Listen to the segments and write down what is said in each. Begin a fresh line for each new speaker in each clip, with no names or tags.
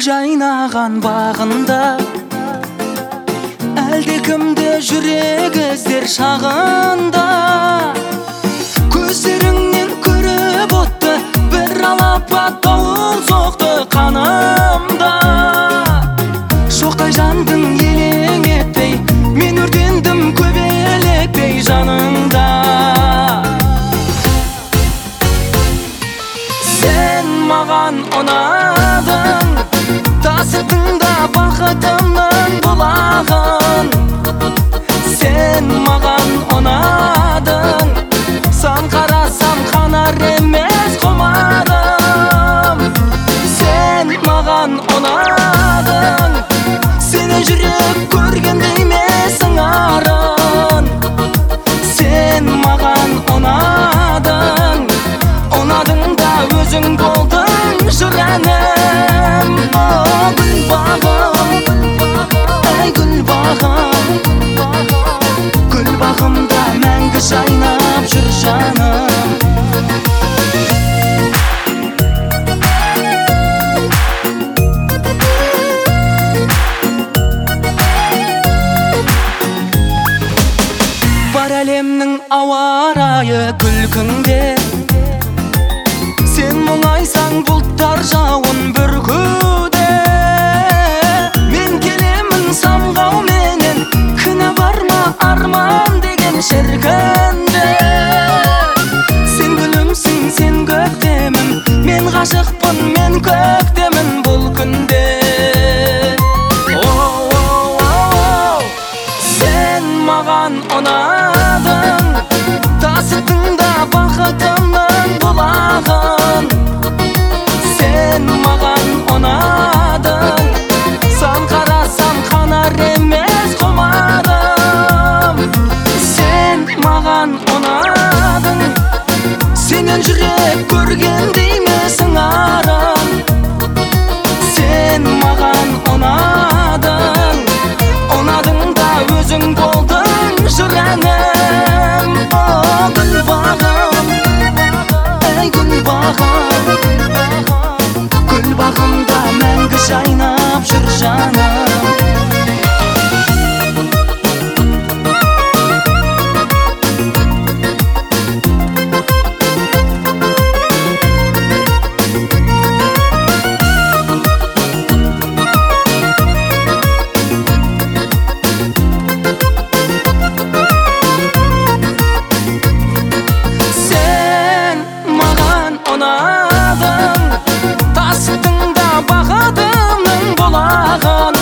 жайнаған бағында әлде кімді жүрек іздер шағында. Көздеріңнен көріп отты бір алапат дауыл соқты қанымда. Шоқтай жандың елең етпей, мен өртендім көбелектей жаныңда. Сен маған ұнадың, тасыдың да бақытымның бұлағын. Сен маған ұнадың, сан қарасам қанар емес құмарым. Сен маған ұнадың, сені жүрек көргендей емесің арын. Сен маған ұнадың, ұнадың да өзің болдың жыр әнім. Гүл бағым, әй гүл бағым, гүл бағымда мәңгі жайнап жүр жаным. Бар әлемнің ауа райы күлкіңде, сен мұңайсаң бұлттар жауын бүркуде. Мен келемін самғауменен, кінә бар ма арман деген шіркінде. Сен гүлімсің, сен көктемім, мен ғашықпын, мен көктемін бұл күнде. Сен маған ұнадың, тасыдың да бақытымның бұлағын. Сен маған ұнадың, сан қарасам қанар емес құмарым. Сен маған ұнадың, сенен жүрек көргендей емесің арын. Сен маған ұнадың, ұнадың да өзің болдың жыр әнім. Гүл бағым, әй гүл бағым, гүл бағымда мәңгі жайнап жүр жаным. Тасыдың да бақытымның бұлағын.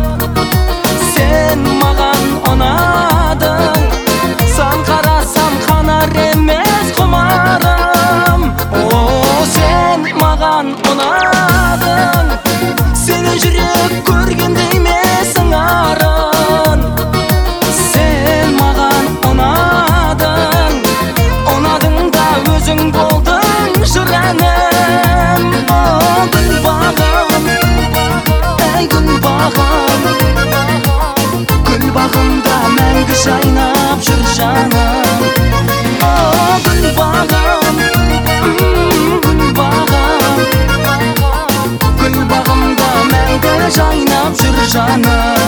Сен маған ұнадың, сан қарасам қанар емес құмарым. Сен маған ұнадың, сені жүрек көргендей емесің арын. Сен маған ұнадың, ұнадың да өзің болдың жыр әнім. Гүл бағым, әй гүл бағым, гүл бағымда мәңгі жайнап жүр жаным. Гүл бағым, гүл бағым, гүл бағымда мәңгі жайнап жүр жаным.